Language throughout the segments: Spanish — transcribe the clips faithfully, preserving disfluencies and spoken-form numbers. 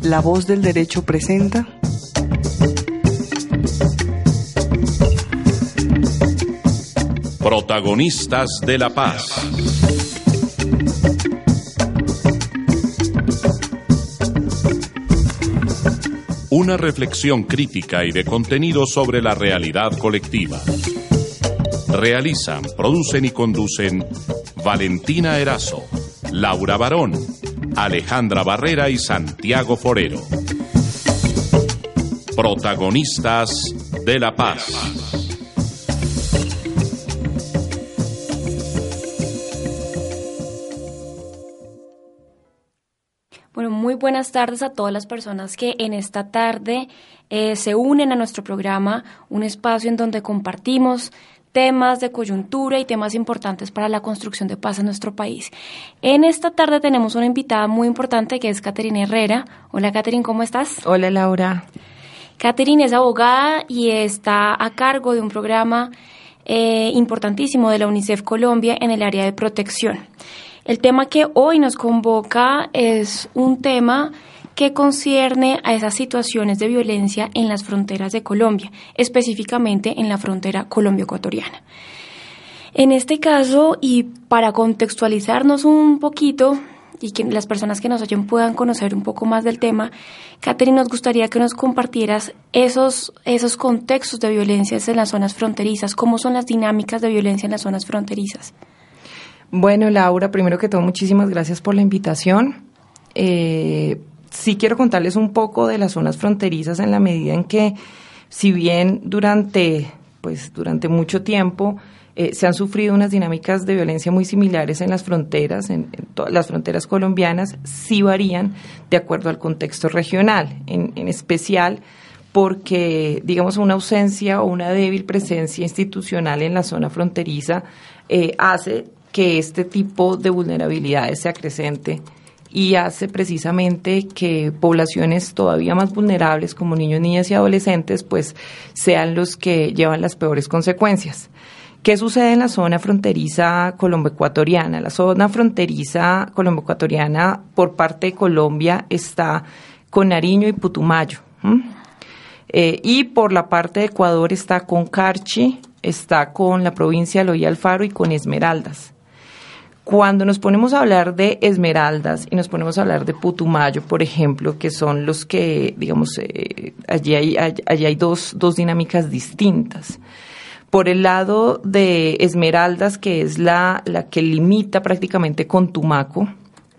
La Voz del Derecho presenta Protagonistas de la Paz. Una reflexión crítica y de contenido sobre la realidad colectiva. Realizan, producen y conducen Valentina Erazo, Laura Barón, Alejandra Barrera y Santiago Forero. Protagonistas de la Paz. Bueno, muy buenas tardes a todas las personas que en esta tarde eh, se unen a nuestro programa, un espacio en donde compartimos temas de coyuntura y temas importantes para la construcción de paz en nuestro país. En esta tarde tenemos una invitada muy importante que es Caterina Herrera. Hola, Caterina, ¿cómo estás? Hola, Laura. Caterina es abogada y está a cargo de un programa eh, importantísimo de la UNICEF Colombia en el área de protección. El tema que hoy nos convoca es un tema que concierne a esas situaciones de violencia en las fronteras de Colombia, específicamente en la frontera colombo-ecuatoriana. En este caso, y para contextualizarnos un poquito y que las personas que nos oyen puedan conocer un poco más del tema, Caterina, nos gustaría que nos compartieras esos, esos contextos de violencia en las zonas fronterizas, cómo son las dinámicas de violencia en las zonas fronterizas. Bueno, Laura, primero que todo, muchísimas gracias por la invitación. Eh, sí quiero contarles un poco de las zonas fronterizas en la medida en que, si bien durante, pues, durante mucho tiempo eh, se han sufrido unas dinámicas de violencia muy similares en las fronteras, en, en todas las fronteras colombianas, sí varían de acuerdo al contexto regional, en, en especial porque, digamos, una ausencia o una débil presencia institucional en la zona fronteriza eh, hace que este tipo de vulnerabilidades se acrecente y hace precisamente que poblaciones todavía más vulnerables como niños, niñas y adolescentes pues sean los que llevan las peores consecuencias. ¿Qué sucede en la zona fronteriza colombo-ecuatoriana? La zona fronteriza colombo-ecuatoriana por parte de Colombia está con Nariño y Putumayo. ¿Mm? Eh, y por la parte de Ecuador está con Carchi, está con la provincia de Loía Alfaro y con Esmeraldas. Cuando nos ponemos a hablar de Esmeraldas y nos ponemos a hablar de Putumayo, por ejemplo, que son los que, digamos, eh, allí hay, allí hay dos, dos dinámicas distintas. Por el lado de Esmeraldas, que es la, la que limita prácticamente con Tumaco,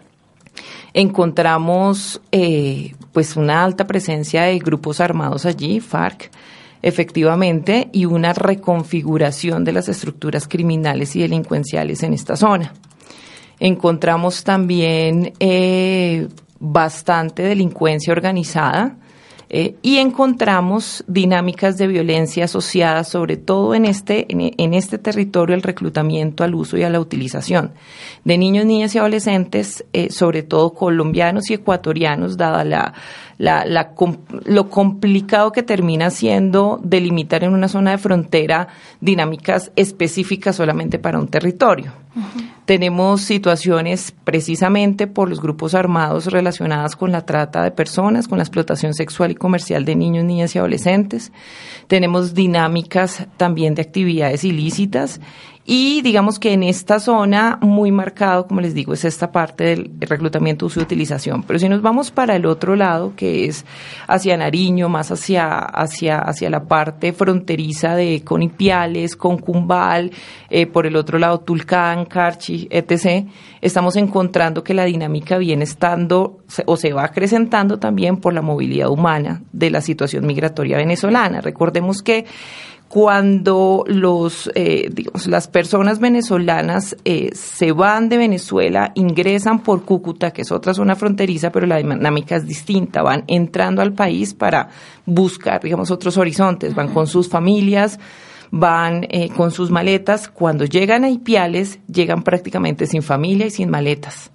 encontramos eh, pues una alta presencia de grupos armados allí, FARC, efectivamente, y una reconfiguración de las estructuras criminales y delincuenciales en esta zona. Encontramos también eh, bastante delincuencia organizada eh, y encontramos dinámicas de violencia asociadas sobre todo en este, en, en este territorio al reclutamiento, al uso y a la utilización de niños, niñas y adolescentes, eh, sobre todo colombianos y ecuatorianos, dada la La, la, lo complicado que termina siendo delimitar en una zona de frontera dinámicas específicas solamente para un territorio. Uh-huh. Tenemos situaciones precisamente por los grupos armados relacionadas con la trata de personas, con la explotación sexual y comercial de niños, niñas y adolescentes. Tenemos dinámicas también de actividades ilícitas. Y digamos que en esta zona muy marcado, como les digo, es esta parte del reclutamiento, uso y utilización. Pero si nos vamos para el otro lado, que es hacia Nariño, más hacia hacia hacia la parte fronteriza de con Ipiales, con Cumbal, eh, por el otro lado Tulcán, Carchi, etcétera, estamos encontrando que la dinámica viene estando o se va acrecentando también por la movilidad humana de la situación migratoria venezolana. Recordemos que cuando los, eh, digamos, las personas venezolanas eh, se van de Venezuela, ingresan por Cúcuta, que es otra zona fronteriza, pero la dinámica es distinta, van entrando al país para buscar, digamos, otros horizontes, van con sus familias, van eh, con sus maletas. Cuando llegan a Ipiales, llegan prácticamente sin familia y sin maletas,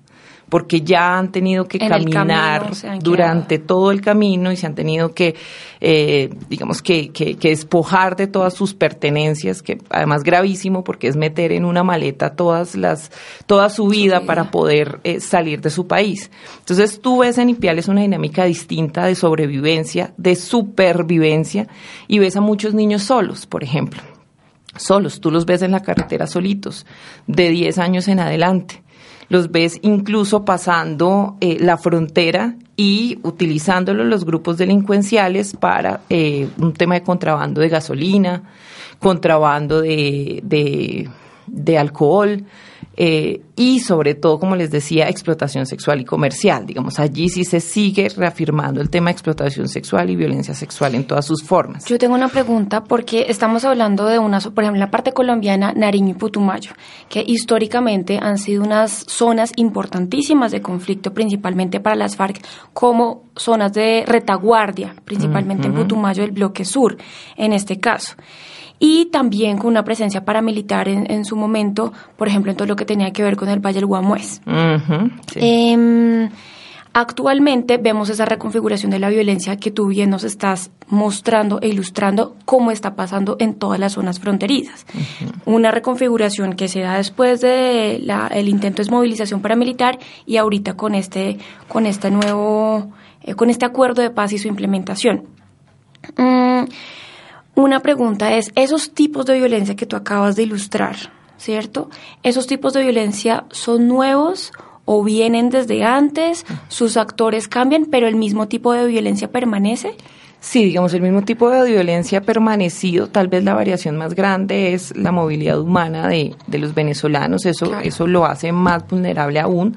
porque ya han tenido que en caminar durante quedado. todo el camino y se han tenido que, eh, digamos, que, que, que despojar de todas sus pertenencias, que además gravísimo porque es meter en una maleta todas las, toda su vida, su vida. para poder eh, salir de su país. Entonces tú ves en Ipiales una dinámica distinta de sobrevivencia, de supervivencia, y ves a muchos niños solos, por ejemplo. Solos, tú los ves en la carretera solitos, de diez años en adelante. Los ves incluso pasando eh, la frontera y utilizándolo los grupos delincuenciales para eh, un tema de contrabando de gasolina, contrabando de, de, de alcohol, eh, y sobre todo, como les decía, explotación sexual y comercial. Digamos, allí sí se sigue reafirmando el tema de explotación sexual y violencia sexual en todas sus formas. Yo tengo una pregunta porque estamos hablando de una, por ejemplo, la parte colombiana, Nariño y Putumayo, que históricamente han sido unas zonas importantísimas de conflicto, principalmente para las FARC, como zonas de retaguardia, principalmente uh-huh. en Putumayo, el bloque sur, en este caso. Y también con una presencia paramilitar en, en su momento, por ejemplo, en todo lo que tenía que ver con el Valle del Guamués. Uh-huh, sí. eh, actualmente vemos esa reconfiguración de la violencia que tú bien nos estás mostrando e ilustrando cómo está pasando en todas las zonas fronterizas. Uh-huh. Una reconfiguración que se da después de la, el intento de desmovilización paramilitar y ahorita con este, con este nuevo, eh, con este acuerdo de paz y su implementación. Mm, Una pregunta es, esos tipos de violencia que tú acabas de ilustrar, ¿cierto? ¿Esos tipos de violencia son nuevos o vienen desde antes? ¿Sus actores cambian, pero el mismo tipo de violencia permanece? Sí, digamos, el mismo tipo de violencia ha permanecido. Tal vez la variación más grande es la movilidad humana de, de los venezolanos. Eso, claro. eso lo hace más vulnerable aún.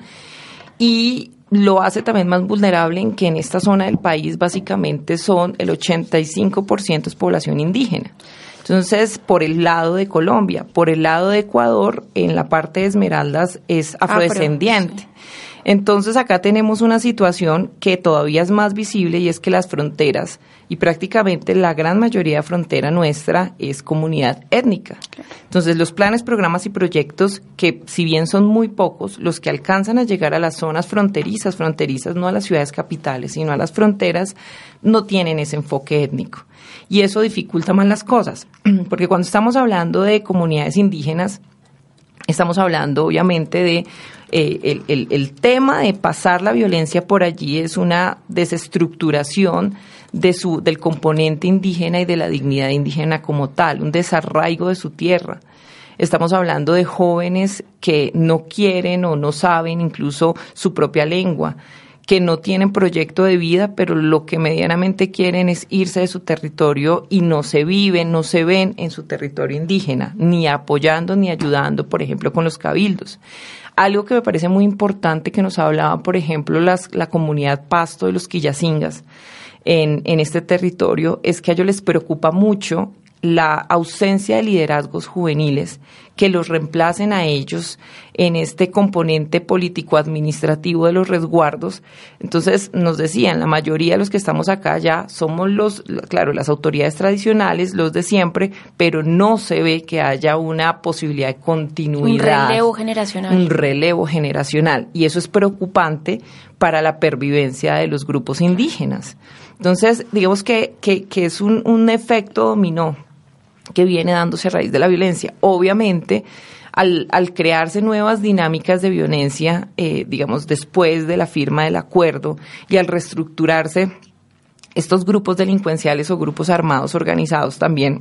Y lo hace también más vulnerable en que en esta zona del país básicamente son el ochenta y cinco por ciento es población indígena. Entonces, por el lado de Colombia, por el lado de Ecuador, en la parte de Esmeraldas es afrodescendiente. Ah, sí. Entonces, acá tenemos una situación que todavía es más visible y es que las fronteras, y prácticamente la gran mayoría de frontera nuestra es comunidad étnica. Claro. Entonces, los planes, programas y proyectos, que si bien son muy pocos, los que alcanzan a llegar a las zonas fronterizas, fronterizas no a las ciudades capitales, sino a las fronteras, no tienen ese enfoque étnico. Y eso dificulta más las cosas, porque cuando estamos hablando de comunidades indígenas, estamos hablando obviamente de eh, el, el, el tema de pasar la violencia por allí es una desestructuración de su, del componente indígena y de la dignidad indígena como tal, un desarraigo de su tierra. Estamos hablando de jóvenes que no quieren o no saben incluso su propia lengua, que no tienen proyecto de vida, pero lo que medianamente quieren es irse de su territorio y no se viven, no se ven en su territorio indígena, ni apoyando ni ayudando, por ejemplo, con los cabildos. Algo que me parece muy importante que nos hablaba, por ejemplo, las, la comunidad Pasto de los Quillacingas en, en este territorio, es que a ellos les preocupa mucho la ausencia de liderazgos juveniles que los reemplacen a ellos en este componente político-administrativo de los resguardos. Entonces, nos decían, la mayoría de los que estamos acá ya somos los, claro, las autoridades tradicionales, los de siempre, pero no se ve que haya una posibilidad de continuidad. Un relevo generacional. Un relevo generacional. Y eso es preocupante para la pervivencia de los grupos indígenas. Entonces, digamos que, que, que es un, un efecto dominó que viene dándose a raíz de la violencia. Obviamente, al, al crearse nuevas dinámicas de violencia, eh, digamos, después de la firma del acuerdo y al reestructurarse estos grupos delincuenciales o grupos armados organizados también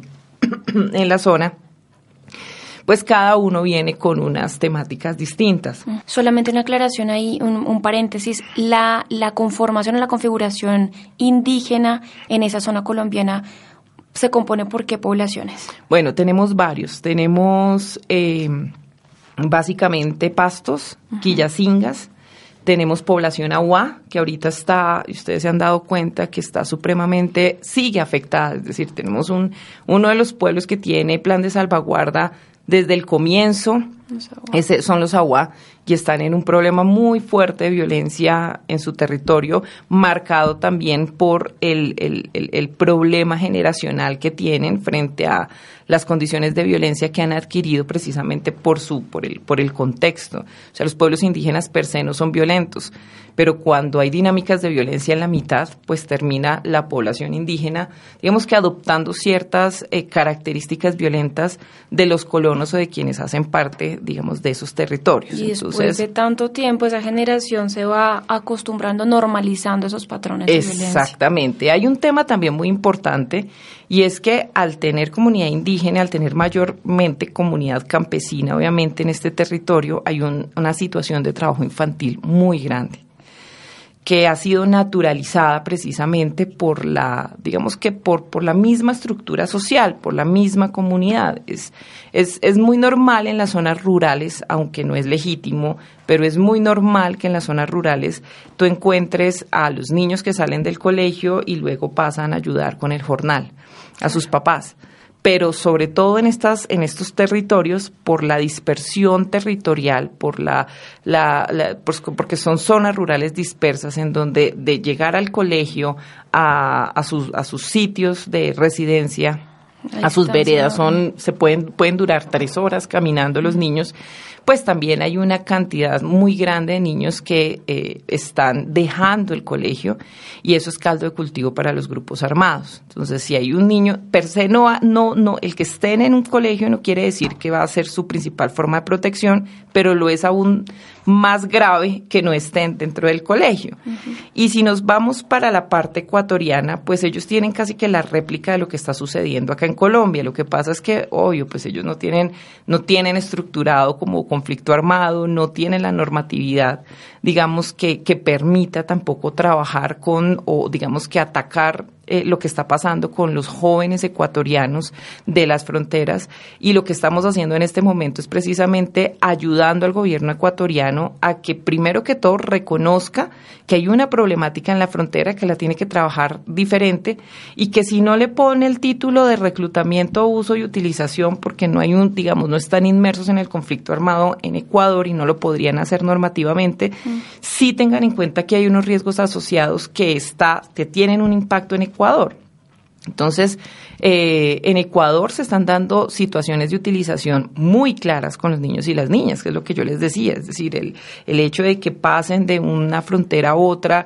en la zona, pues cada uno viene con unas temáticas distintas. Solamente una aclaración ahí, un, un paréntesis, la, la conformación o la configuración indígena en esa zona colombiana ¿se compone por qué poblaciones? Bueno, tenemos varios. Tenemos eh, básicamente pastos, uh-huh. quillacingas, tenemos población aguá, que ahorita está, y ustedes se han dado cuenta que está supremamente, sigue afectada. Es decir, tenemos un uno de los pueblos que tiene plan de salvaguarda desde el comienzo Ese son los Awá, y están en un problema muy fuerte de violencia en su territorio, marcado también por el, el, el, el problema generacional que tienen frente a las condiciones de violencia que han adquirido precisamente por su por el por el contexto. O sea, los pueblos indígenas per se no son violentos, pero cuando hay dinámicas de violencia en la mitad, pues termina la población indígena, digamos que adoptando ciertas eh, características violentas de los colonos o de quienes hacen parte, digamos, de esos territorios. Y después Entonces, de tanto tiempo, esa generación se va acostumbrando, normalizando esos patrones de violencia. Exactamente. Hay un tema también muy importante, y es que al tener comunidad indígena, al tener mayormente comunidad campesina, obviamente en este territorio hay un, una situación de trabajo infantil muy grande, que ha sido naturalizada precisamente por la, digamos que por, por la misma estructura social, por la misma comunidad. Es, es, es muy normal en las zonas rurales, aunque no es legítimo, pero es muy normal que en las zonas rurales tú encuentres a los niños que salen del colegio y luego pasan a ayudar con el jornal a sus papás. Pero sobre todo en estas en estos territorios, por la dispersión territorial, por la, la, la pues porque son zonas rurales dispersas en donde de llegar al colegio a, a sus a sus sitios de residencia, a sus veredas, son se pueden pueden durar tres horas caminando los niños. Pues también hay una cantidad muy grande de niños que eh, están dejando el colegio, y eso es caldo de cultivo para los grupos armados. Entonces, si hay un niño, per se no, no, no, el que estén en un colegio no quiere decir que va a ser su principal forma de protección, pero lo es aún más grave que no estén dentro del colegio. Uh-huh. Y si nos vamos para la parte ecuatoriana, pues ellos tienen casi que la réplica de lo que está sucediendo acá en Colombia. Lo que pasa es que, obvio, pues ellos no tienen, no tienen estructurado como conflicto armado, no tienen la normatividad, digamos, que, que permita tampoco trabajar con, o digamos que atacar Eh, lo que está pasando con los jóvenes ecuatorianos de las fronteras, y lo que estamos haciendo en este momento es precisamente ayudando al gobierno ecuatoriano a que primero que todo reconozca que hay una problemática en la frontera, que la tiene que trabajar diferente, y que si no le pone el título de reclutamiento, uso y utilización, porque no hay un, digamos, no están inmersos en el conflicto armado en Ecuador y no lo podrían hacer normativamente, mm. sí tengan en cuenta que hay unos riesgos asociados que está, que tienen un impacto en Ecuador. Ecuador. Entonces, eh, en Ecuador se están dando situaciones de utilización muy claras con los niños y las niñas, que es lo que yo les decía, es decir, el, el hecho de que pasen de una frontera a otra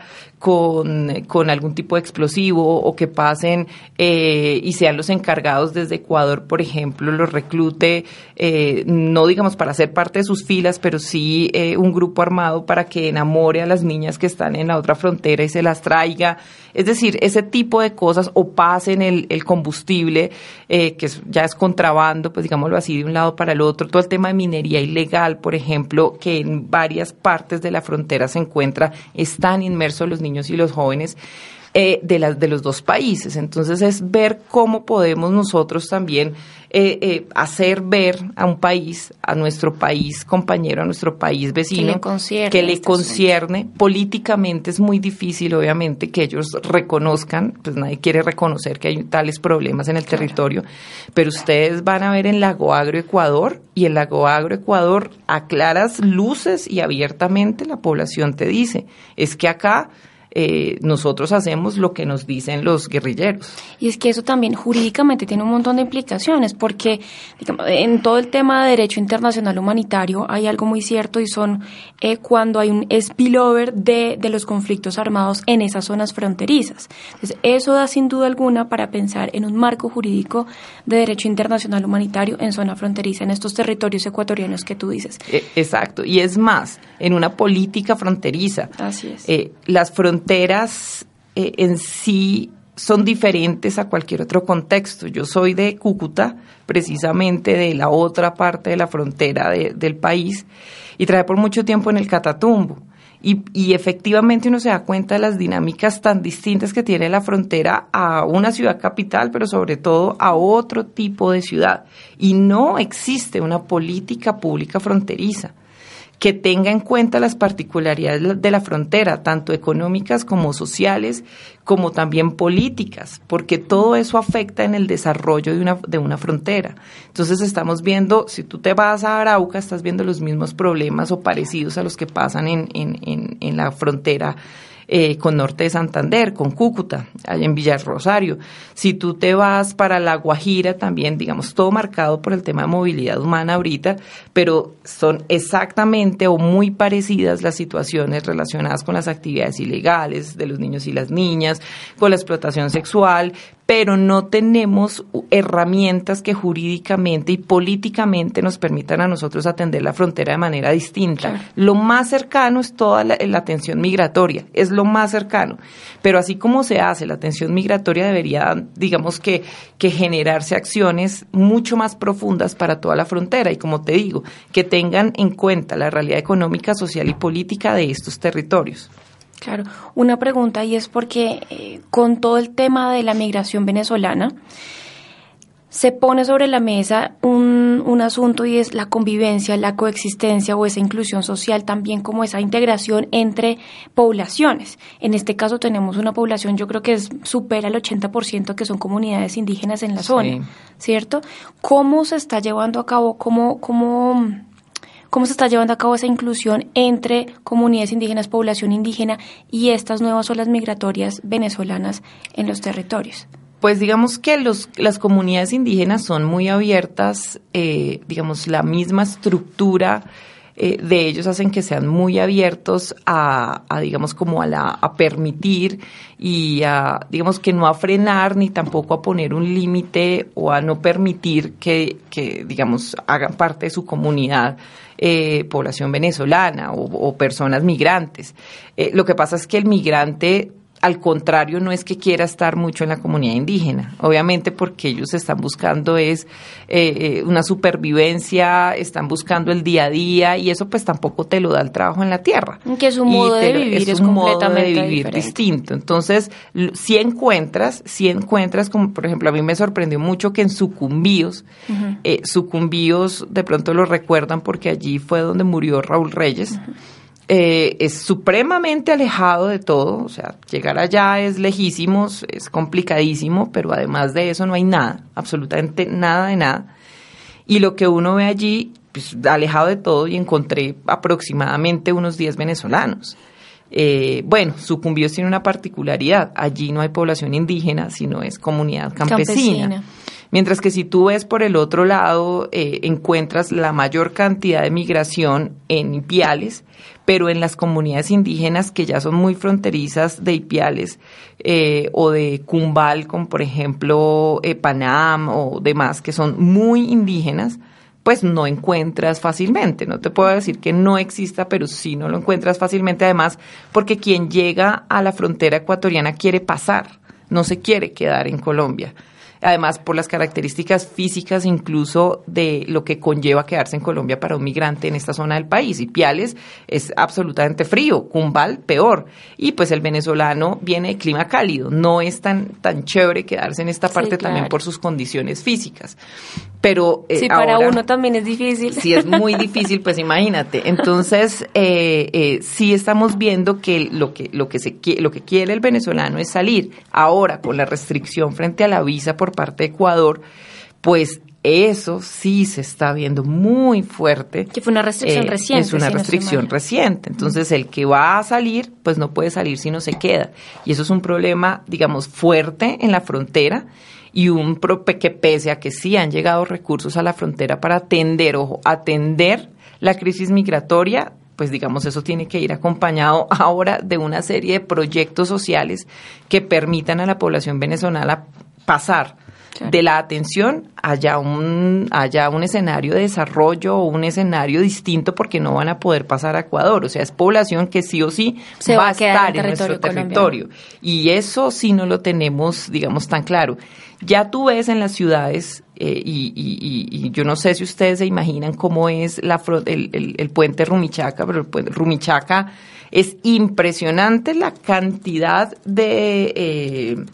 con, con algún tipo de explosivo, o que pasen eh, y sean los encargados desde Ecuador, por ejemplo, los reclute, eh, no digamos para ser parte de sus filas, pero sí eh, un grupo armado para que enamore a las niñas que están en la otra frontera y se las traiga. Es decir, ese tipo de cosas, o pasen el, el combustible, eh, que es, ya es contrabando, pues digámoslo así, de un lado para el otro. Todo el tema de minería ilegal, por ejemplo, que en varias partes de la frontera se encuentra, están inmersos los niños y los jóvenes eh, de, las, de los dos países. Entonces es ver cómo podemos nosotros también eh, eh, hacer ver a un país, a nuestro país compañero, a nuestro país vecino, que le concierne. Que le concierne. Políticamente es muy difícil, obviamente, que ellos reconozcan, pues nadie quiere reconocer que hay tales problemas en el claro. territorio, pero ustedes van a ver en Lago Agrio, Ecuador, y en Lago Agrio, Ecuador, a claras luces y abiertamente la población te dice, es que acá Eh, nosotros hacemos lo que nos dicen los guerrilleros. Y es que eso también jurídicamente tiene un montón de implicaciones, porque digamos, en todo el tema de derecho internacional humanitario hay algo muy cierto, y son eh, cuando hay un spillover de, de los conflictos armados en esas zonas fronterizas. Entonces, eso da sin duda alguna para pensar en un marco jurídico de derecho internacional humanitario en zona fronteriza, en estos territorios ecuatorianos que tú dices. Eh, exacto, y es más, en una política fronteriza. Así es. Eh, las fronteras fronteras eh, en sí son diferentes a cualquier otro contexto. Yo soy de Cúcuta, precisamente de la otra parte de la frontera de, del país, y trabajé por mucho tiempo en el Catatumbo. Y, y efectivamente uno se da cuenta de las dinámicas tan distintas que tiene la frontera a una ciudad capital, pero sobre todo a otro tipo de ciudad. Y no existe una política pública fronteriza que tenga en cuenta las particularidades de la frontera, tanto económicas como sociales, como también políticas, porque todo eso afecta en el desarrollo de una, de una frontera. Entonces estamos viendo, si tú te vas a Arauca, estás viendo los mismos problemas o parecidos a los que pasan en, en, en, en la frontera Eh, con Norte de Santander, con Cúcuta, allá en Villarrosario. Si tú te vas para La Guajira también, digamos, todo marcado por el tema de movilidad humana ahorita, pero son exactamente o muy parecidas las situaciones relacionadas con las actividades ilegales de los niños y las niñas, con la explotación sexual, pero no tenemos herramientas que jurídicamente y políticamente nos permitan a nosotros atender la frontera de manera distinta. Claro. Lo más cercano es toda la, la atención migratoria, es lo más cercano, pero así como se hace la atención migratoria debería, digamos que, que generarse acciones mucho más profundas para toda la frontera y, como te digo, que tengan en cuenta la realidad económica, social y política de estos territorios. Claro, una pregunta, y es porque eh, con todo el tema de la migración venezolana se pone sobre la mesa un, un asunto, y es la convivencia, la coexistencia o esa inclusión social, también como esa integración entre poblaciones. En este caso tenemos una población, yo creo que es, supera el ochenta por ciento que son comunidades indígenas en la zona, sí. ¿Cierto? ¿Cómo se está llevando a cabo, cómo, cómo, cómo se está llevando a cabo esa inclusión entre comunidades indígenas, población indígena y estas nuevas olas migratorias venezolanas en los territorios? Pues digamos que los, las comunidades indígenas son muy abiertas, eh, digamos, la misma estructura eh, de ellos hacen que sean muy abiertos a, a digamos, como a, la, a permitir y a, digamos, que no a frenar ni tampoco a poner un límite o a no permitir que, que, digamos, hagan parte de su comunidad eh, población venezolana o, o personas migrantes. Eh, lo que pasa es que el migrante, al contrario, no es que quiera estar mucho en la comunidad indígena, obviamente porque ellos están buscando es eh, una supervivencia, están buscando el día a día y eso pues tampoco te lo da el trabajo en la tierra. Que es un modo de vivir, es, es un un modo de vivir diferente. distinto. Entonces, si encuentras, si encuentras, como por ejemplo a mí me sorprendió mucho que en Sucumbíos, uh-huh. eh, Sucumbíos de pronto lo recuerdan porque allí fue donde murió Raúl Reyes. Uh-huh. Eh, es supremamente alejado de todo, o sea, llegar allá es lejísimo, es complicadísimo, pero además de eso no hay nada, absolutamente nada de nada. Y lo que uno ve allí, pues, alejado de todo, y encontré aproximadamente unos diez venezolanos. Eh, bueno, Sucumbíos tiene una particularidad, allí no hay población indígena, sino es comunidad campesina. campesina. Mientras que si tú ves por el otro lado, eh, encuentras la mayor cantidad de migración en Ipiales, pero en las comunidades indígenas que ya son muy fronterizas de Ipiales eh, o de Cumbal, como por ejemplo eh, Panam o demás, que son muy indígenas, pues no encuentras fácilmente. No te puedo decir que no exista, pero sí no lo encuentras fácilmente, además porque quien llega a la frontera ecuatoriana quiere pasar, no se quiere quedar en Colombia. Además, por las características físicas incluso de lo que conlleva quedarse en Colombia para un migrante en esta zona del país. Ipiales es absolutamente frío, Cumbal peor. Y pues el venezolano viene de clima cálido. No es tan, tan chévere quedarse en esta parte, sí, claro, también por sus condiciones físicas. Pero eh, sí, para ahora, uno también es difícil. Sí, es muy difícil, pues imagínate. Entonces, eh, eh, sí estamos viendo que lo que lo que se lo que quiere el venezolano es salir. Ahora, con la restricción frente a la visa por parte de Ecuador, pues eso sí se está viendo muy fuerte. Que fue una restricción eh, reciente. Es una si restricción no reciente. Entonces, el que va a salir, pues no puede salir si no se queda. Y eso es un problema, digamos, fuerte en la frontera. Y un pro que pese a que sí han llegado recursos a la frontera para atender, ojo, atender la crisis migratoria, pues digamos eso tiene que ir acompañado ahora de una serie de proyectos sociales que permitan a la población venezolana pasar, claro, de la atención allá un, allá un escenario de desarrollo o un escenario distinto, porque no van a poder pasar a Ecuador. O sea, es población que sí o sí se va a a estar en, en nuestro colombiano. territorio. Y eso sí no lo tenemos, digamos, tan claro. Ya tú ves en las ciudades, eh, y, y, y yo no sé si ustedes se imaginan cómo es la, el, el, el puente Rumichaca, pero el puente Rumichaca es impresionante la cantidad de... Eh,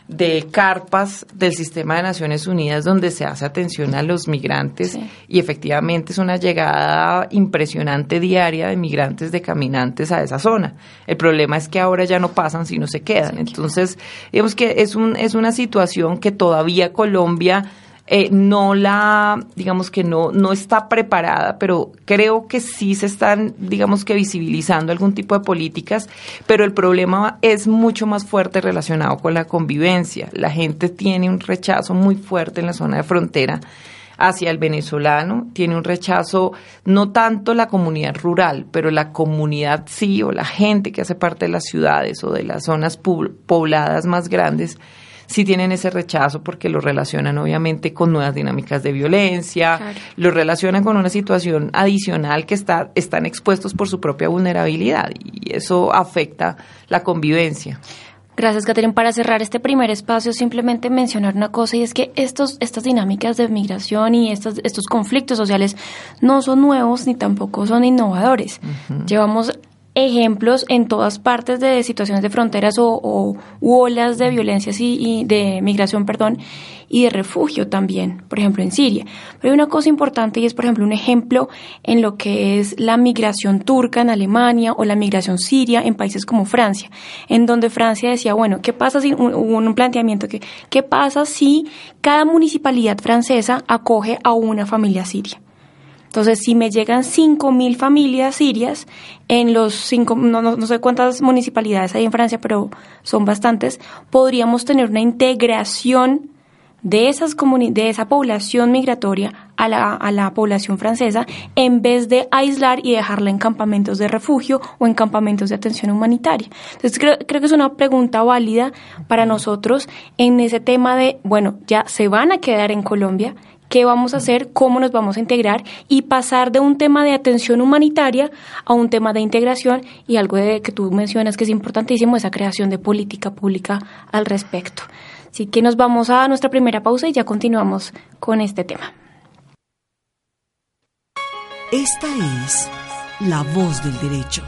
de carpas del sistema de Naciones Unidas donde se hace atención a los migrantes, sí. Y efectivamente es una llegada impresionante diaria de migrantes, de caminantes a esa zona. El problema es que ahora ya no pasan, sino se quedan. Entonces, digamos que es un es una situación que todavía Colombia Eh, no la, digamos que no, no está preparada, pero creo que sí se están, digamos que visibilizando algún tipo de políticas, pero el problema es mucho más fuerte relacionado con la convivencia. La gente tiene un rechazo muy fuerte en la zona de frontera hacia el venezolano, tiene un rechazo no tanto la comunidad rural, pero la comunidad sí, o la gente que hace parte de las ciudades o de las zonas pobladas más grandes, sí tienen ese rechazo porque lo relacionan obviamente con nuevas dinámicas de violencia, claro. Lo relacionan con una situación adicional que está, están expuestos por su propia vulnerabilidad y eso afecta la convivencia. Gracias, Catherine. Para cerrar este primer espacio, simplemente mencionar una cosa, y es que estos, estas dinámicas de migración y estos, estos conflictos sociales no son nuevos ni tampoco son innovadores. Uh-huh. Llevamos ejemplos en todas partes de situaciones de fronteras o, o u olas de violencias y, y de migración, perdón, y de refugio también, por ejemplo en Siria. Pero hay una cosa importante y es, por ejemplo, un ejemplo en lo que es la migración turca en Alemania o la migración siria en países como Francia, en donde Francia decía, bueno, ¿qué pasa si, hubo un, un planteamiento que, qué pasa si cada municipalidad francesa acoge a una familia siria? Entonces, si me llegan cinco mil familias sirias en los cinco, no, no, no sé cuántas municipalidades hay en Francia, pero son bastantes, podríamos tener una integración de esas comuni- de esa población migratoria a la, a la población francesa, en vez de aislar y dejarla en campamentos de refugio o en campamentos de atención humanitaria. Entonces, creo, creo que es una pregunta válida para nosotros en ese tema de, bueno, ya se van a quedar en Colombia, ¿qué vamos a hacer? ¿Cómo nos vamos a integrar? Y pasar de un tema de atención humanitaria a un tema de integración y algo de que tú mencionas que es importantísimo, esa creación de política pública al respecto. Así que nos vamos a nuestra primera pausa y ya continuamos con este tema. Esta es La Voz del Derecho.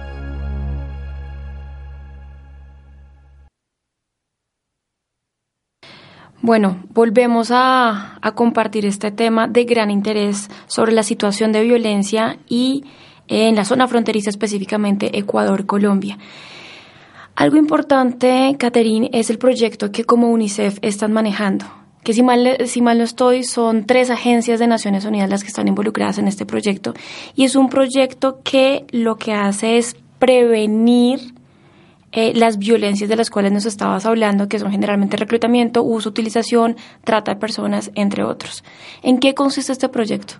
Bueno, volvemos a, a compartir este tema de gran interés sobre la situación de violencia y eh, en la zona fronteriza, específicamente Ecuador-Colombia. Algo importante, Catherine, es el proyecto que como UNICEF están manejando, que si mal, si mal no estoy, son tres agencias de Naciones Unidas las que están involucradas en este proyecto, y es un proyecto que lo que hace es prevenir Eh, las violencias de las cuales nos estabas hablando, que son generalmente reclutamiento, uso, utilización, trata de personas, entre otros. ¿En qué consiste este proyecto?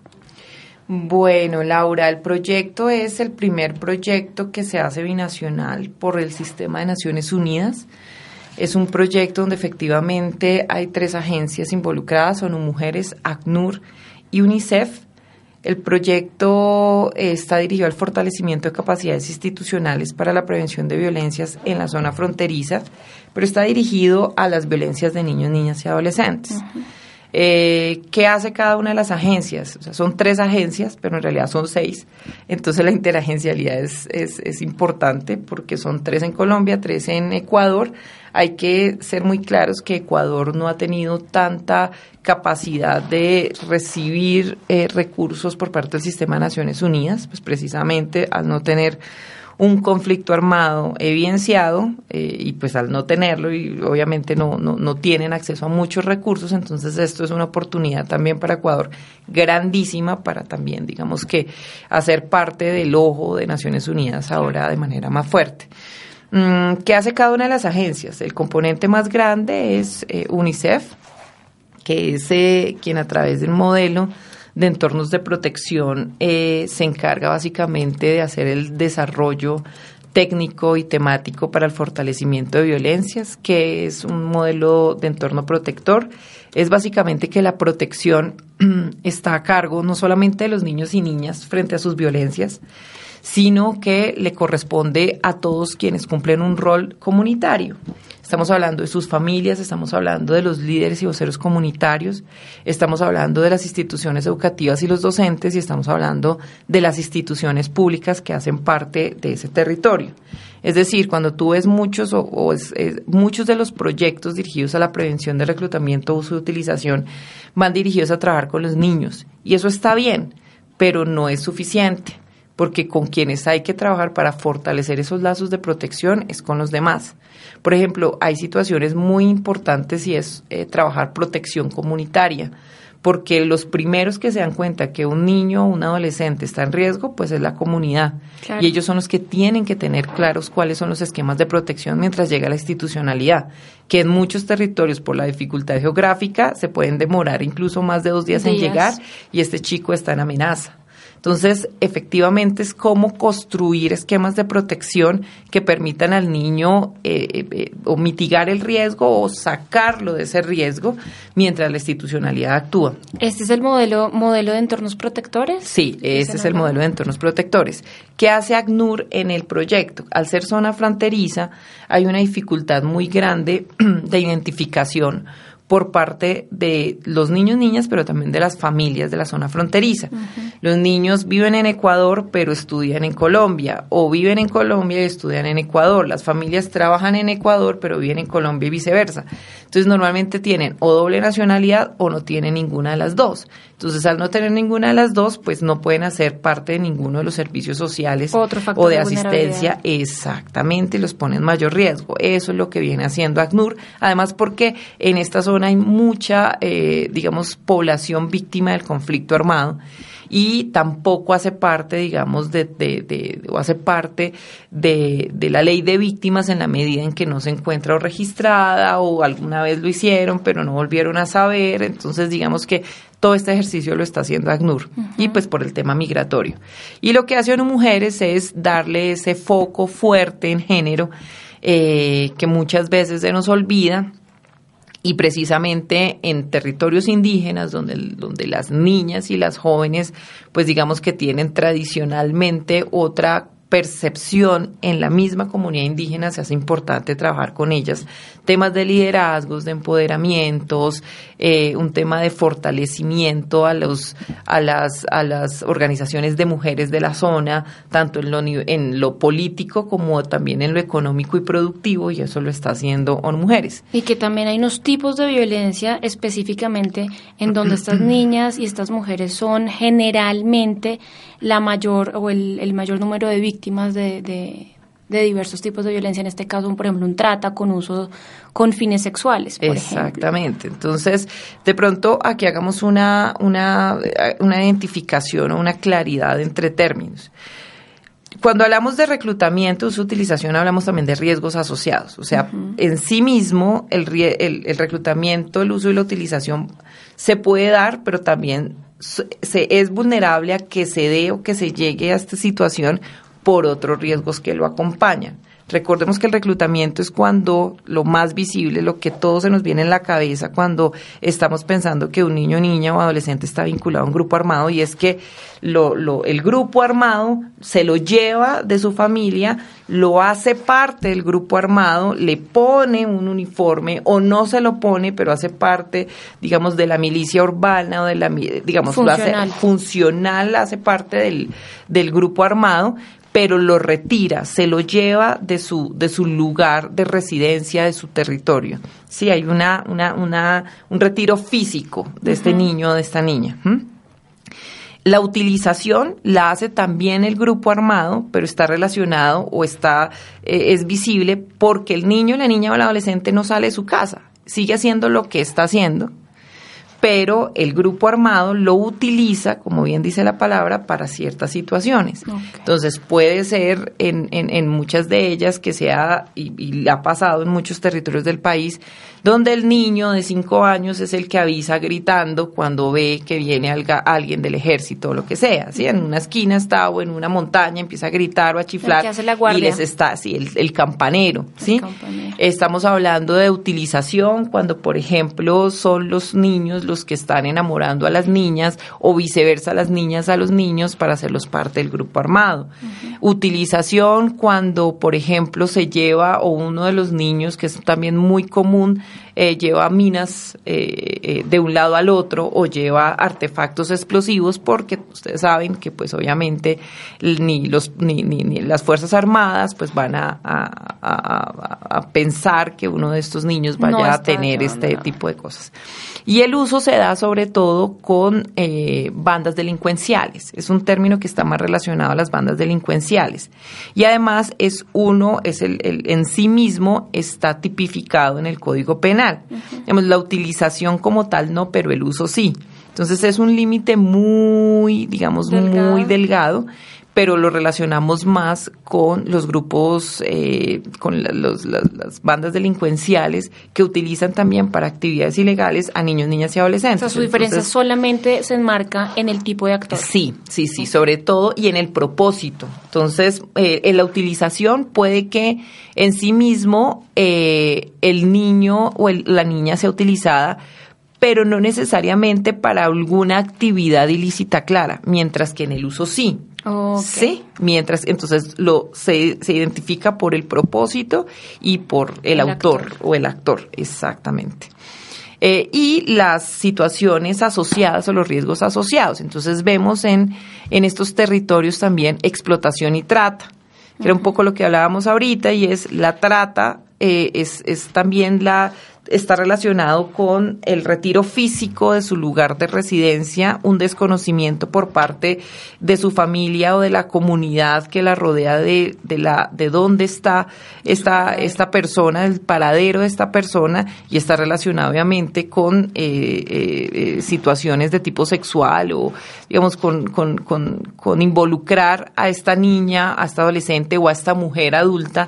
Bueno, Laura, el proyecto es el primer proyecto que se hace binacional por el Sistema de Naciones Unidas. Es un proyecto donde efectivamente hay tres agencias involucradas, ONU Mujeres, ACNUR y UNICEF. El proyecto está dirigido al fortalecimiento de capacidades institucionales para la prevención de violencias en la zona fronteriza, pero está dirigido a las violencias de niños, niñas y adolescentes. Uh-huh. Eh, ¿Qué hace cada una de las agencias? O sea, son tres agencias, pero en realidad son seis. Entonces la interagencialidad es, es, es importante porque son tres en Colombia, tres en Ecuador. Hay que ser muy claros que Ecuador no ha tenido tanta capacidad de recibir eh, recursos por parte del Sistema de Naciones Unidas, pues precisamente al no tener un conflicto armado evidenciado eh, y pues al no tenerlo y obviamente no, no, no tienen acceso a muchos recursos, entonces esto es una oportunidad también para Ecuador grandísima para también digamos que hacer parte del ojo de Naciones Unidas ahora de manera más fuerte. ¿Qué hace cada una de las agencias? El componente más grande es eh, UNICEF, que es eh, quien a través del modelo de entornos de protección eh, se encarga básicamente de hacer el desarrollo técnico y temático para el fortalecimiento de violencias, que es un modelo de entorno protector. Es básicamente que la protección está a cargo no solamente de los niños y niñas frente a sus violencias, sino que le corresponde a todos quienes cumplen un rol comunitario. Estamos hablando de sus familias, estamos hablando de los líderes y voceros comunitarios, estamos hablando de las instituciones educativas y los docentes, y estamos hablando de las instituciones públicas que hacen parte de ese territorio. Es decir, cuando tú ves muchos o, o es, es, muchos de los proyectos dirigidos a la prevención de reclutamiento, uso y utilización van dirigidos a trabajar con los niños, y eso está bien, pero no es suficiente, porque con quienes hay que trabajar para fortalecer esos lazos de protección es con los demás. Por ejemplo, hay situaciones muy importantes y es eh, trabajar protección comunitaria, porque los primeros que se dan cuenta que un niño o un adolescente está en riesgo, pues es la comunidad. Claro. Y ellos son los que tienen que tener claros cuáles son los esquemas de protección mientras llega la institucionalidad, que en muchos territorios por la dificultad geográfica se pueden demorar incluso más de dos días, días. en llegar, y este chico está en amenaza. Entonces, efectivamente, es cómo construir esquemas de protección que permitan al niño eh, eh, o mitigar el riesgo o sacarlo de ese riesgo mientras la institucionalidad actúa. ¿Este es el modelo modelo de entornos protectores? Sí, ese es el modelo de entornos protectores. ¿Qué hace ACNUR en el proyecto? Al ser zona fronteriza, hay una dificultad muy grande de identificación por parte de los niños, niñas, pero también de las familias de la zona fronteriza. Uh-huh. Los niños viven en Ecuador, pero estudian en Colombia, o viven en Colombia y estudian en Ecuador. Las familias trabajan en Ecuador, pero viven en Colombia y viceversa. Entonces, normalmente tienen o doble nacionalidad o no tienen ninguna de las dos. Entonces, al no tener ninguna de las dos, pues no pueden hacer parte de ninguno de los servicios sociales o de asistencia. Exactamente, y los ponen en mayor riesgo. Eso es lo que viene haciendo ACNUR. Además, porque en esta zona hay mucha, eh, digamos, población víctima del conflicto armado, y tampoco hace parte, digamos, de, de, de, o hace parte de, de la ley de víctimas en la medida en que no se encuentra o registrada, o alguna vez lo hicieron, pero no volvieron a saber. Entonces, digamos que todo este ejercicio lo está haciendo ACNUR, uh-huh. y pues por el tema migratorio. Y lo que hace ONU Mujeres es darle ese foco fuerte en género, eh, que muchas veces se nos olvida. Y precisamente en territorios indígenas, donde, donde las niñas y las jóvenes, pues digamos que tienen tradicionalmente otra percepción en la misma comunidad indígena, se hace importante trabajar con ellas. Temas de liderazgos, de empoderamientos, eh, un tema de fortalecimiento a los a las a las organizaciones de mujeres de la zona, tanto en lo en lo político como también en lo económico y productivo, y eso lo está haciendo ONU Mujeres. Y que también hay unos tipos de violencia específicamente en donde estas niñas y estas mujeres son generalmente la mayor o el, el mayor número de víctimas de, de, de diversos tipos de violencia, en este caso, por ejemplo, un trata con uso con fines sexuales, por Exactamente. Ejemplo. Entonces, de pronto aquí hagamos una, una, una identificación o una claridad entre términos. Cuando hablamos de reclutamiento, uso, utilización, hablamos también de riesgos asociados. O sea, uh-huh. en sí mismo el, el, el reclutamiento, el uso y la utilización se puede dar, pero también se es vulnerable a que se dé o que se llegue a esta situación por otros riesgos que lo acompañan. Recordemos que el reclutamiento es cuando lo más visible, lo que todo se nos viene en la cabeza cuando estamos pensando que un niño, niña o adolescente está vinculado a un grupo armado, y es que lo, lo, el grupo armado se lo lleva de su familia, lo hace parte del grupo armado, le pone un uniforme o no se lo pone, pero hace parte, digamos, de la milicia urbana o de la, digamos, funcional. Lo hace funcional, hace parte del, del grupo armado, pero lo retira, se lo lleva de su de su lugar de residencia, de su territorio. Sí, hay una una una un retiro físico de este uh-huh. niño o de esta niña. ¿Mm? La utilización la hace también el grupo armado, pero está relacionado o está eh, es visible porque el niño, la niña o el adolescente no sale de su casa, sigue haciendo lo que está haciendo, pero el grupo armado lo utiliza, como bien dice la palabra, para ciertas situaciones. Okay. Entonces, puede ser en, en, en muchas de ellas que sea, y, y ha pasado en muchos territorios del país, donde el niño de cinco años es el que avisa gritando cuando ve que viene alga, alguien del ejército o lo que sea, ¿sí? En una esquina está o en una montaña empieza a gritar o a chiflar, el que hace la guardia. Y les está, sí, el, el campanero, ¿sí? El campanero. Estamos hablando de utilización cuando, por ejemplo, son los niños los adultos que están enamorando a las niñas o viceversa las niñas a los niños para hacerlos parte del grupo armado. Uh-huh. Utilización cuando, por ejemplo, se lleva o uno de los niños, que es también muy común, eh, lleva minas eh, eh, de un lado al otro o lleva artefactos explosivos, porque ustedes saben que pues obviamente ni los ni, ni, ni las Fuerzas Armadas pues van a, a, a, a pensar que uno de estos niños vaya no a tener este nada. tipo de cosas. Y el uso se da sobre todo con eh, bandas delincuenciales. Es un término que está más relacionado a las bandas delincuenciales. Y además es uno, es el, el en sí mismo está tipificado en el Código Penal. Uh-huh. Digamos, la utilización como tal no, pero el uso sí. Entonces es un límite muy, digamos, delgado. muy delgado, pero lo relacionamos más con los grupos, eh, con la, los, las, las bandas delincuenciales que utilizan también para actividades ilegales a niños, niñas y adolescentes. O sea, su diferencia Entonces, solamente se enmarca en el tipo de actor. Sí, sí, sí, sobre todo, y en el propósito. Entonces, eh, en la utilización puede que en sí mismo eh, el niño o el, la niña sea utilizada, pero no necesariamente para alguna actividad ilícita clara, mientras que en el uso sí. Okay. Sí, mientras entonces lo se, se identifica por el propósito y por el, el autor actor. o el actor, exactamente. Eh, y las situaciones asociadas o los riesgos asociados. Entonces vemos en, en estos territorios también explotación y trata, que uh-huh. era un poco lo que hablábamos ahorita, y es la trata, eh, es, es también la... está relacionado con el retiro físico de su lugar de residencia, un desconocimiento por parte de su familia o de la comunidad que la rodea de, de la de dónde está esta esta persona, el paradero de esta persona, y está relacionado obviamente con eh, eh, situaciones de tipo sexual o digamos con, con, con, con involucrar a esta niña, a esta adolescente o a esta mujer adulta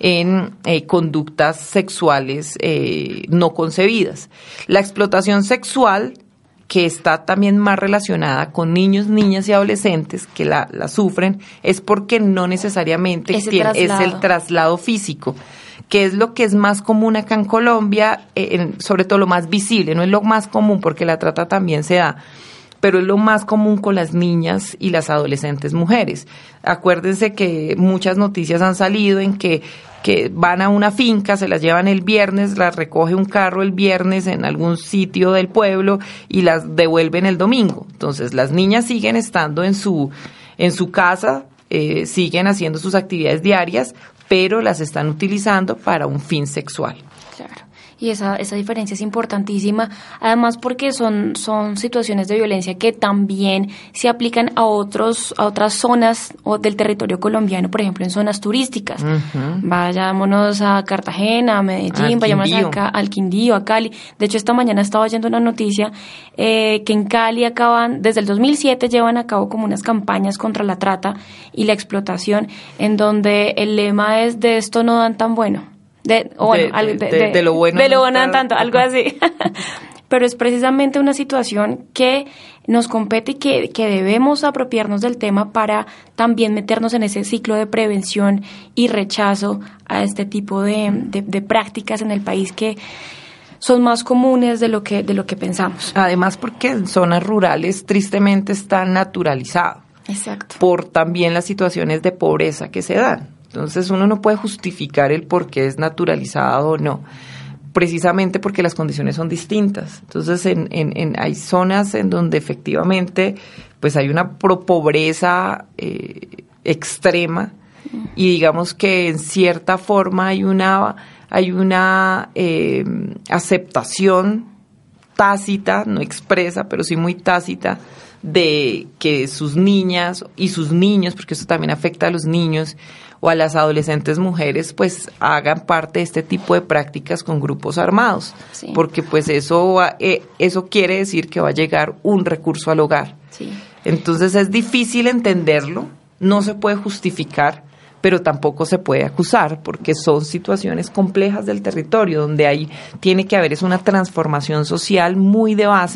en eh, conductas sexuales eh, no concebidas. La explotación sexual, que está también más relacionada con niños, niñas y adolescentes que la, la sufren, es porque no necesariamente tiene, es el traslado físico, que es lo que es más común acá en Colombia, eh, en, sobre todo lo más visible. No es lo más común porque la trata también se da, pero es lo más común con las niñas y las adolescentes mujeres. Acuérdense que muchas noticias han salido en que, que van a una finca, se las llevan el viernes, las recoge un carro el viernes en algún sitio del pueblo y las devuelven el domingo. Entonces las niñas siguen estando en su, en su casa, eh, siguen haciendo sus actividades diarias, pero las están utilizando para un fin sexual. Claro. Y esa, esa diferencia es importantísima, además porque son, son situaciones de violencia que también se aplican a otros, a otras zonas o del territorio colombiano, por ejemplo en zonas turísticas. Uh-huh. Vayámonos a Cartagena, a Medellín, vayámonos acá al Quindío, a Cali. De hecho, esta mañana estaba oyendo una noticia eh, que en Cali acaban, desde el dos mil siete llevan a cabo como unas campañas contra la trata y la explotación, en donde el lema es de esto no dan tan bueno. De, o bueno, de, de, de, de, de lo bueno de lo bueno no tanto, algo así. Pero es precisamente una situación que nos compete y que, que debemos apropiarnos del tema para también meternos en ese ciclo de prevención y rechazo a este tipo de, de, de prácticas en el país que son más comunes de lo que de lo que pensamos. Además porque en zonas rurales tristemente está naturalizado. Exacto. Por también las situaciones de pobreza que se dan. Entonces uno no puede justificar el por qué es naturalizado o no, precisamente porque las condiciones son distintas. Entonces en, en, en hay zonas en donde efectivamente pues hay una pobreza eh, extrema y digamos que en cierta forma hay una hay una eh, aceptación tácita, no expresa, pero sí muy tácita, de que sus niñas y sus niños, porque eso también afecta a los niños o a las adolescentes mujeres, pues hagan parte de este tipo de prácticas con grupos armados, sí. Porque pues eso eh, eso quiere decir que va a llegar un recurso al hogar. Sí. Entonces es difícil entenderlo, no se puede justificar, pero tampoco se puede acusar, porque son situaciones complejas del territorio, donde hay, tiene que haber es una transformación social muy de base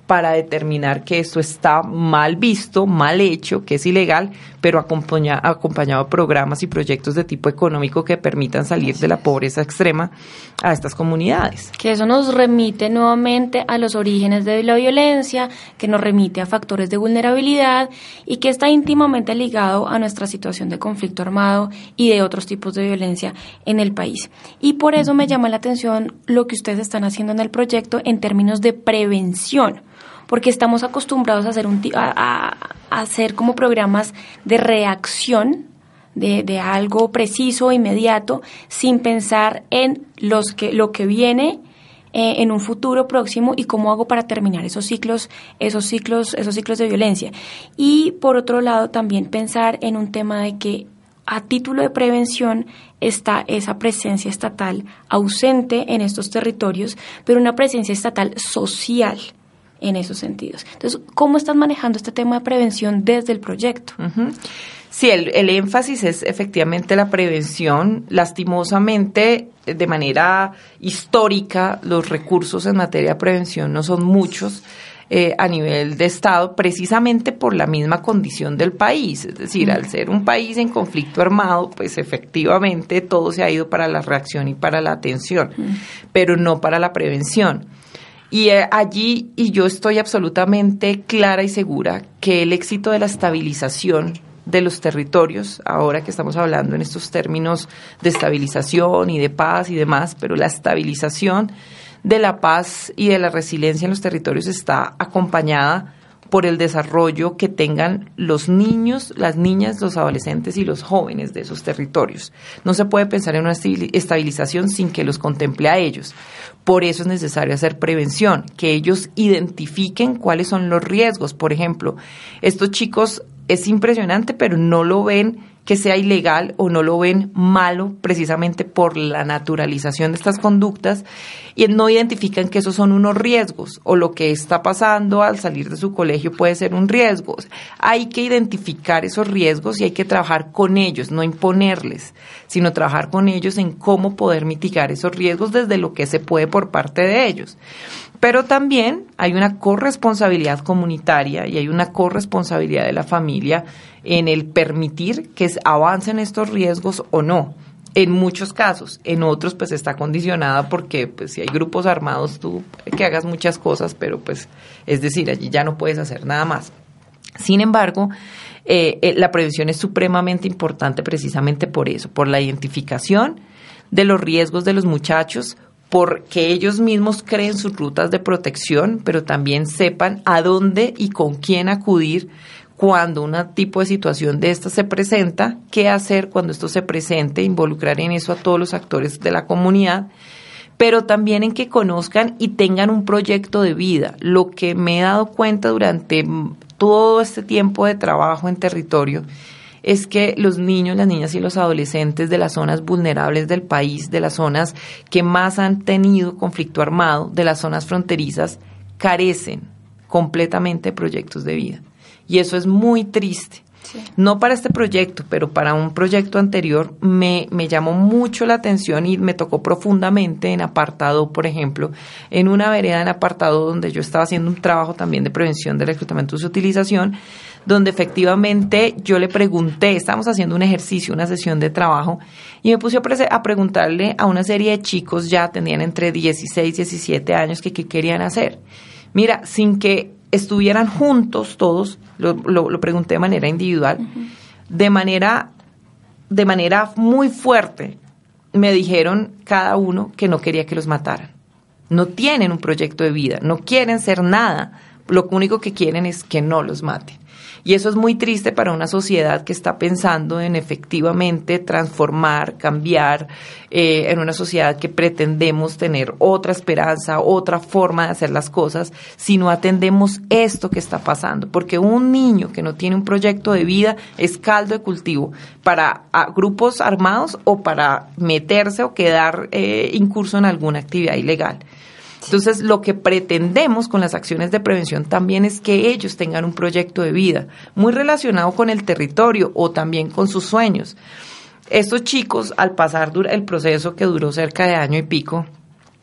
para determinar que esto está mal visto, mal hecho, que es ilegal, pero acompaña, acompañado de programas y proyectos de tipo económico que permitan salir de la pobreza extrema a estas comunidades. Que eso nos remite nuevamente a los orígenes de la violencia, que nos remite a factores de vulnerabilidad y que está íntimamente ligado a nuestra situación de conflicto armado y de otros tipos de violencia en el país. Y por eso me llama la atención lo que ustedes están haciendo en el proyecto en términos de prevención, porque estamos acostumbrados a hacer, un, a, a, a hacer como programas de reacción de, de algo preciso, inmediato, sin pensar en los que, lo que viene eh, en un futuro próximo y cómo hago para terminar esos ciclos, esos ciclos, esos ciclos de violencia. Y por otro lado, también pensar en un tema de que a título de prevención está esa presencia estatal ausente en estos territorios, pero una presencia estatal social en esos sentidos. Entonces, ¿cómo están manejando este tema de prevención desde el proyecto? Uh-huh. Sí, el, el énfasis es efectivamente la prevención. Lastimosamente, de manera histórica, los recursos en materia de prevención no son muchos eh, a nivel de Estado, precisamente por la misma condición del país. Es decir, uh-huh. al ser un país en conflicto armado, pues efectivamente todo se ha ido para la reacción y para la atención, uh-huh. pero no para la prevención. Y eh, allí, y yo estoy absolutamente clara y segura que el éxito de la estabilización de los territorios, ahora que estamos hablando en estos términos de estabilización y de paz y demás, pero la estabilización de la paz y de la resiliencia en los territorios está acompañada por el desarrollo que tengan los niños, las niñas, los adolescentes y los jóvenes de esos territorios. No se puede pensar en una estabilización sin que los contemple a ellos. Por eso es necesario hacer prevención, que ellos identifiquen cuáles son los riesgos. Por ejemplo, estos chicos es impresionante, pero no lo ven que sea ilegal o no lo ven malo precisamente por la naturalización de estas conductas y no identifican que esos son unos riesgos o lo que está pasando al salir de su colegio puede ser un riesgo. Hay que identificar esos riesgos y hay que trabajar con ellos, no imponerles, sino trabajar con ellos en cómo poder mitigar esos riesgos desde lo que se puede por parte de ellos. Pero también hay una corresponsabilidad comunitaria y hay una corresponsabilidad de la familia en el permitir que avancen estos riesgos o no. En muchos casos, en otros pues está condicionada porque pues si hay grupos armados tú que hagas muchas cosas, pero pues es decir, allí ya no puedes hacer nada más. Sin embargo, eh, eh, la prevención es supremamente importante precisamente por eso, por la identificación de los riesgos de los muchachos, porque ellos mismos creen sus rutas de protección, pero también sepan a dónde y con quién acudir cuando un tipo de situación de esta se presenta, qué hacer cuando esto se presente, involucrar en eso a todos los actores de la comunidad, pero también en que conozcan y tengan un proyecto de vida. Lo que me he dado cuenta durante todo este tiempo de trabajo en territorio es que los niños, las niñas y los adolescentes de las zonas vulnerables del país, de las zonas que más han tenido conflicto armado, de las zonas fronterizas, carecen completamente de proyectos de vida. Y eso es muy triste. Sí. No para este proyecto, pero para un proyecto anterior me, me llamó mucho la atención y me tocó profundamente en Apartado, por ejemplo, en una vereda en Apartado donde yo estaba haciendo un trabajo también de prevención del reclutamiento y su utilización, donde efectivamente yo le pregunté, estábamos haciendo un ejercicio, una sesión de trabajo, y me puse a, pre- a preguntarle a una serie de chicos, ya tenían entre dieciséis y diecisiete años, que qué querían hacer. Mira, sin que estuvieran juntos todos, lo, lo, lo pregunté de manera individual, uh-huh. de manera, de manera muy fuerte, me dijeron cada uno que no quería que los mataran. No tienen un proyecto de vida, no quieren ser nada, lo único que quieren es que no los maten. Y eso es muy triste para una sociedad que está pensando en efectivamente transformar, cambiar, eh, en una sociedad que pretendemos tener otra esperanza, otra forma de hacer las cosas, si no atendemos esto que está pasando. Porque un niño que no tiene un proyecto de vida es caldo de cultivo para a, grupos armados o para meterse o quedar eh, incurso en alguna actividad ilegal. Entonces, lo que pretendemos con las acciones de prevención también es que ellos tengan un proyecto de vida muy relacionado con el territorio o también con sus sueños. Estos chicos, al pasar el proceso que duró cerca de año y pico,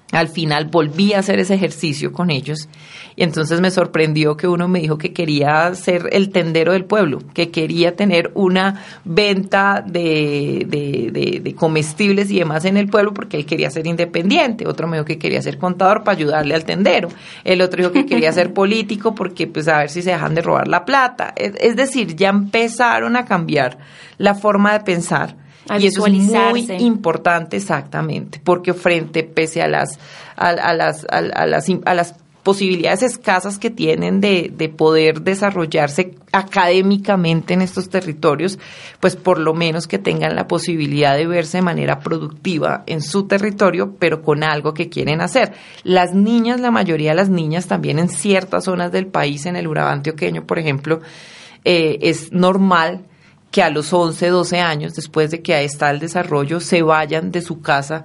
Al final volví a hacer ese ejercicio con ellos y entonces me sorprendió que uno me dijo que quería ser el tendero del pueblo, que quería tener una venta de, de, de, de comestibles y demás en el pueblo porque él quería ser independiente. Otro me dijo que quería ser contador para ayudarle al tendero. El otro dijo que quería ser político porque pues a ver si se dejan de robar la plata. Es, es decir, ya empezaron a cambiar la forma de pensar. A y eso es muy visualizarse. importante, exactamente, porque frente, pese a las, a, a las, a, a las, a las posibilidades escasas que tienen de, de poder desarrollarse académicamente en estos territorios, pues por lo menos que tengan la posibilidad de verse de manera productiva en su territorio, pero con algo que quieren hacer. Las niñas, la mayoría de las niñas también en ciertas zonas del país, en el Urabá antioqueño, por ejemplo, eh, es normal que a los once, doce años, después de que ahí está el desarrollo, se vayan de su casa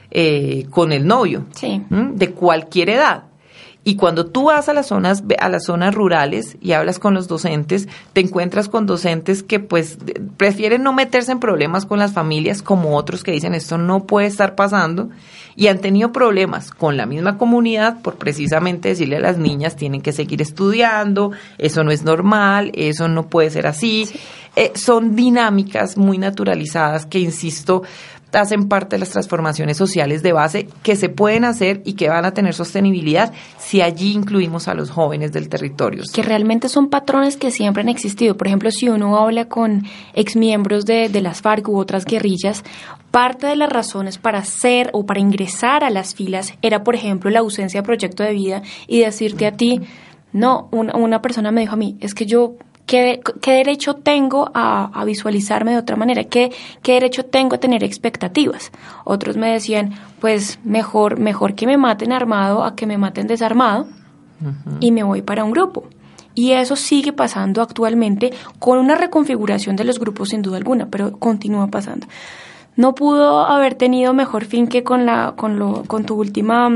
eh, con el novio, Sí. ¿m? De cualquier edad. Y cuando tú vas a las zonas a las zonas rurales y hablas con los docentes, te encuentras con docentes que pues prefieren no meterse en problemas con las familias, como otros que dicen esto no puede estar pasando, y han tenido problemas con la misma comunidad por precisamente decirle a las niñas tienen que seguir estudiando, eso no es normal, eso no puede ser así. Sí. Eh, son dinámicas muy naturalizadas que, insisto, hacen parte de las transformaciones sociales de base que se pueden hacer y que van a tener sostenibilidad si allí incluimos a los jóvenes del territorio. Que realmente son patrones que siempre han existido. Por ejemplo, si uno habla con exmiembros de, de las FARC u otras guerrillas, parte de las razones para ser o para ingresar a las filas era, por ejemplo, la ausencia de proyecto de vida y decirte a ti, no, una, una persona me dijo a mí, es que yo... ¿Qué, ¿Qué derecho tengo a, a visualizarme de otra manera? ¿Qué, ¿Qué derecho tengo a tener expectativas? Otros me decían, pues mejor, mejor que me maten armado a que me maten desarmado, uh-huh. y me voy para un grupo. Y eso sigue pasando actualmente con una reconfiguración de los grupos sin duda alguna, pero continúa pasando. No pudo haber tenido mejor fin que con, la, con, lo, con tu última...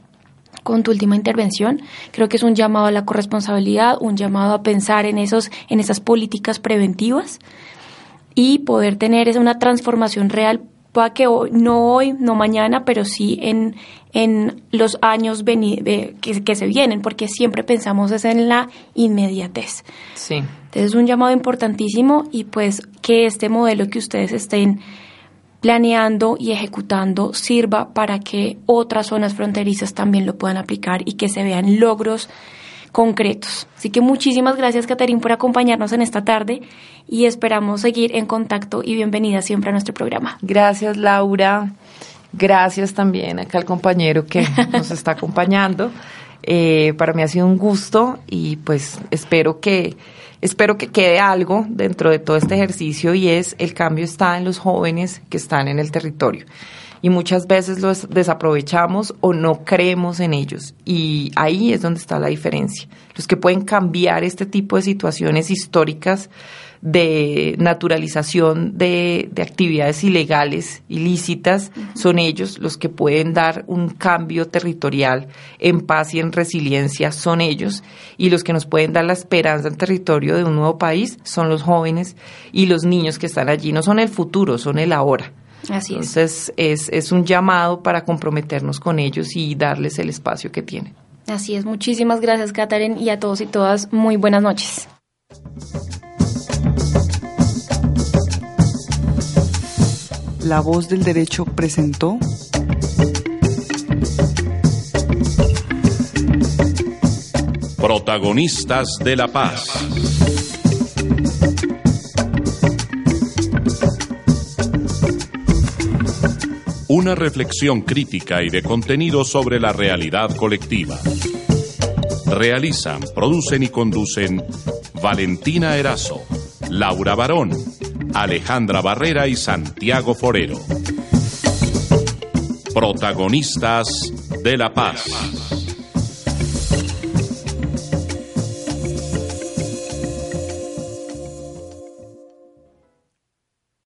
con tu última intervención. Creo que es un llamado a la corresponsabilidad, un llamado a pensar en esos, en esas políticas preventivas y poder tener una transformación real para que hoy, no hoy, no mañana, pero sí en, en los años veni, eh, que, que se vienen, porque siempre pensamos es en la inmediatez. Sí. Entonces es un llamado importantísimo y pues que este modelo que ustedes estén planeando y ejecutando sirva para que otras zonas fronterizas también lo puedan aplicar y que se vean logros concretos. Así que muchísimas gracias, Caterín, por acompañarnos en esta tarde y esperamos seguir en contacto y bienvenida siempre a nuestro programa. Gracias, Laura. Gracias también acá al compañero que nos está acompañando. Eh, para mí ha sido un gusto y pues espero que Espero que quede algo dentro de todo este ejercicio y es el cambio está en los jóvenes que están en el territorio y muchas veces los desaprovechamos o no creemos en ellos y ahí es donde está la diferencia. Los que pueden cambiar este tipo de situaciones históricas de naturalización de, de actividades ilegales, ilícitas, uh-huh. son ellos los que pueden dar un cambio territorial en paz y en resiliencia, son ellos, y los que nos pueden dar la esperanza en territorio de un nuevo país son los jóvenes y los niños que están allí, no son el futuro, son el ahora. Así es. Entonces es, es un llamado para comprometernos con ellos y darles el espacio que tienen. Así es, muchísimas gracias, Caterín, y a todos y todas, muy buenas noches. La Voz del Derecho presentó Protagonistas de la Paz. Una reflexión crítica y de contenido sobre la realidad colectiva. Realizan, producen y conducen Valentina Erazo, Laura Barón, Alejandra Barrera y Santiago Forero. Protagonistas de la Paz.